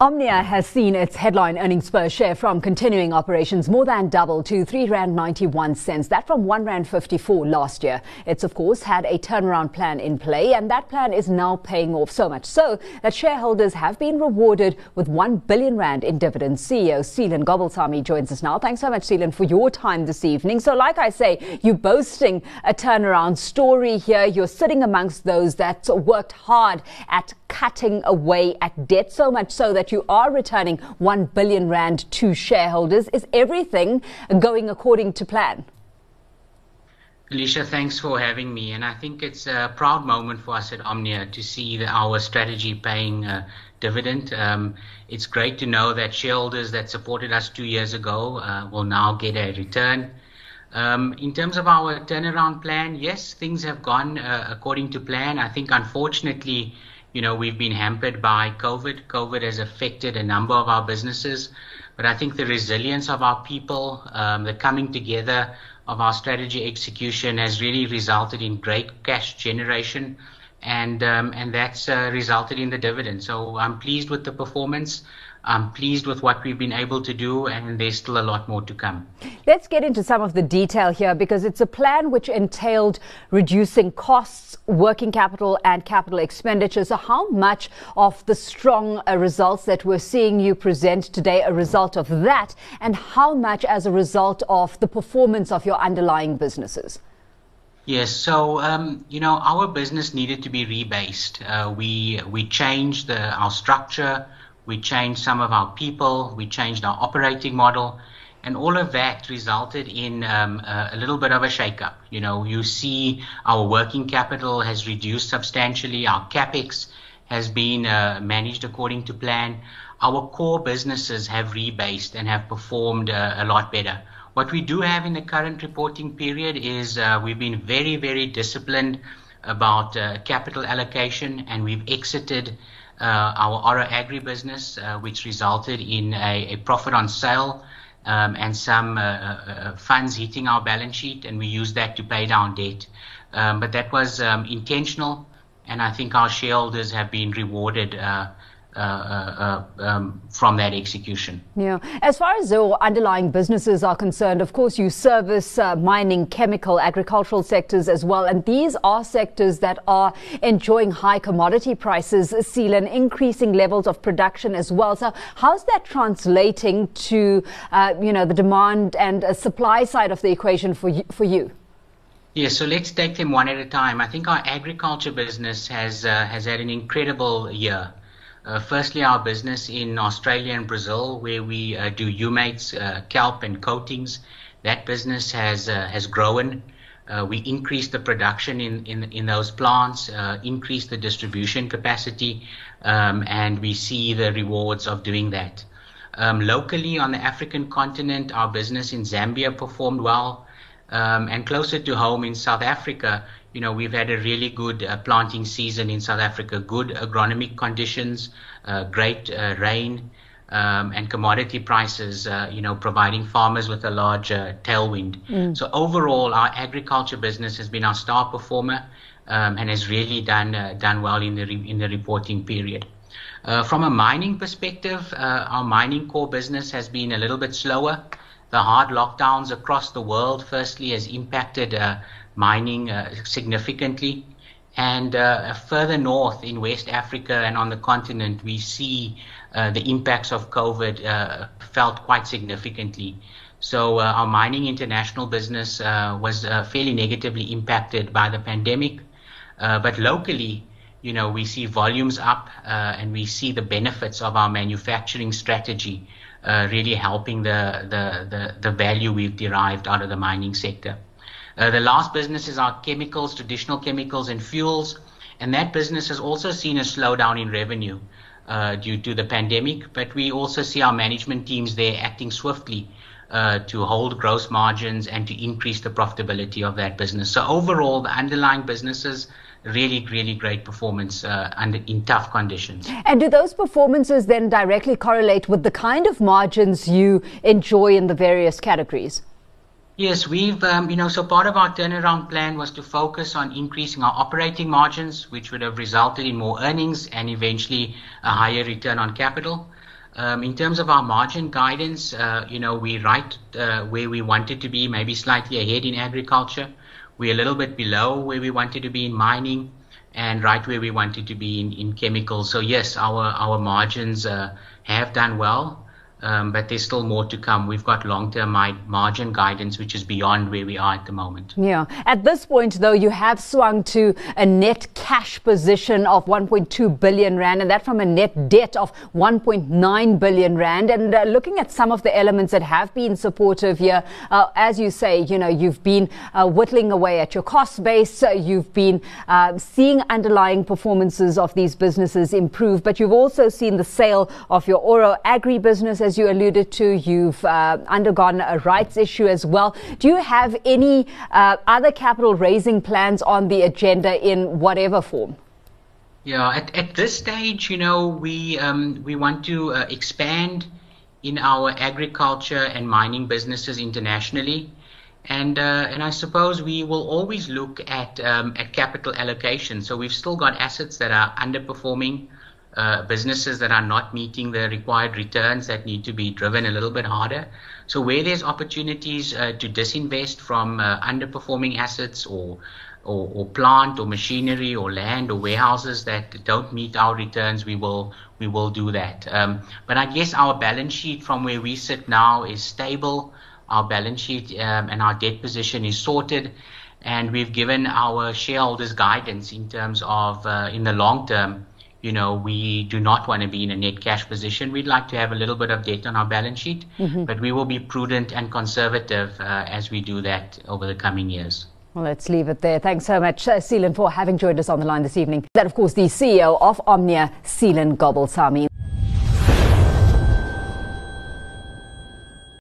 Omnia has seen its headline earnings per share from continuing operations more than double to R3.91. That from R1.54 last year. It's of course had a turnaround plan in play, and that plan is now paying off, so much so that shareholders have been rewarded with R1 billion in dividends. CEO Seelan Gobalsamy joins us now. Thanks so much, Seelan, for your time this evening. So like I say, you're boasting a turnaround story here. You're sitting amongst those that worked hard at cutting away at debt, so much so that you are returning R1 billion to shareholders. Is everything going according to plan? Alicia, thanks for having me. And I think it's a proud moment for us at Omnia to see our strategy paying dividend. It's great to know that shareholders that supported us 2 years ago will now get a return. In terms of our turnaround plan, yes, things have gone according to plan. I think unfortunately, we've been hampered by COVID. COVID has affected a number of our businesses, but I think the resilience of our people, the coming together of our strategy execution has really resulted in great cash generation, and that's resulted in the dividend. So I'm pleased with the performance. I'm pleased with what we've been able to do, and there's still a lot more to come. Let's get into some of the detail here, because it's a plan which entailed reducing costs, working capital and capital expenditure. So how much of the strong results that we're seeing you present today a result of that, and how much as a result of the performance of your underlying businesses? Yes, so our business needed to be rebased. We changed our structure. We changed some of our people, we changed our operating model, and all of that resulted in a little bit of a shakeup. You see our working capital has reduced substantially, our capex has been managed according to plan. Our core businesses have rebased and have performed a lot better. What we do have in the current reporting period is we've been very, very disciplined about capital allocation, and we've exited our Oro Agri business, which resulted in a profit on sale and some funds hitting our balance sheet, and we used that to pay down debt. But that was intentional, and I think our shareholders have been rewarded from that execution. Yeah. As far as your underlying businesses are concerned, of course, you service mining, chemical, agricultural sectors as well. And these are sectors that are enjoying high commodity prices, Seelan, increasing levels of production as well. So how's that translating to, the demand and supply side of the equation for you? Yeah, so let's take them one at a time. I think our agriculture business has had an incredible year. Firstly, our business in Australia and Brazil, where we do humates, kelp and coatings, that business has grown. We increased the production in those plants, increased the distribution capacity, and we see the rewards of doing that. Locally on the African continent, our business in Zambia performed well, and closer to home in South Africa, we've had a really good planting season in South Africa, good agronomic conditions, great rain, and commodity prices, providing farmers with a large tailwind. So overall, our agriculture business has been our star performer, and has really done well in the reporting period. From a mining perspective, our mining core business has been a little bit slower. The hard lockdowns across the world, firstly, has impacted mining significantly, and further north in West Africa and on the continent, we see the impacts of COVID felt quite significantly. So our mining international business was fairly negatively impacted by the pandemic, but locally, we see volumes up, and we see the benefits of our manufacturing strategy really helping the value we've derived out of the mining sector. The last business is our chemicals, traditional chemicals and fuels, and that business has also seen a slowdown in revenue due to the pandemic, but we also see our management teams there acting swiftly to hold gross margins and to increase the profitability of that business. So overall, the underlying businesses, really, really great performance in tough conditions. And do those performances then directly correlate with the kind of margins you enjoy in the various categories? Yes, we've, so part of our turnaround plan was to focus on increasing our operating margins, which would have resulted in more earnings and eventually a higher return on capital. In terms of our margin guidance, we're right where we wanted to be, maybe slightly ahead in agriculture. We're a little bit below where we wanted to be in mining, and right where we wanted to be in chemicals. So yes, our margins have done well. But there's still more to come. We've got long-term margin guidance, which is beyond where we are at the moment. Yeah. At this point, though, you have swung to a net cash position of 1.2 billion rand, and that from a net debt of 1.9 billion rand. And looking at some of the elements that have been supportive here, as you say, you've been whittling away at your cost base. You've been seeing underlying performances of these businesses improve, but you've also seen the sale of your Oro Agri business, as you alluded to. You've undergone a rights issue as well. Do you have any other capital raising plans on the agenda in whatever form? Yeah, at this stage, we want to expand in our agriculture and mining businesses internationally, and I suppose we will always look at capital allocation. So we've still got assets that are underperforming. Businesses that are not meeting the required returns that need to be driven a little bit harder. So where there's opportunities to disinvest from underperforming assets or plant or machinery or land or warehouses that don't meet our returns, we will do that. But I guess our balance sheet from where we sit now is stable. Our balance sheet and our debt position is sorted, and we've given our shareholders guidance in terms of in the long term. We do not want to be in a net cash position. We'd like to have a little bit of debt on our balance sheet, but we will be prudent and conservative as we do that over the coming years. Well, let's leave it there. Thanks so much, Seelan, for having joined us on the line this evening. That, of course, the CEO of Omnia, Seelan Gobelsami.